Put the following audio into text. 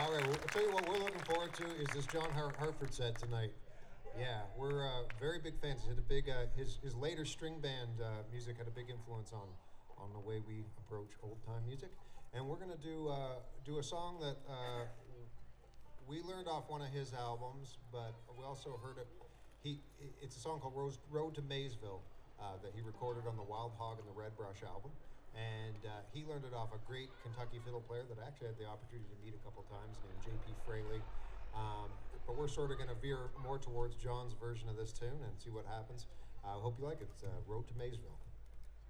All right, well, I'll tell you what we're looking forward to is this John Hartford set tonight. Yeah, we're very big fans. He had a big his later string band music had a big influence on the way we approach old time music, and we're gonna do a song that we learned off one of his albums, but we also heard it. It's a song called Road to Maysville that he recorded on the Wild Hog and the Red Brush album. And he learned it off a great Kentucky fiddle player that I actually had the opportunity to meet a couple times named J.P. Fraley. But we're sort of going to veer more towards John's version of this tune and see what happens. I hope you like it. It's Road to Maysville.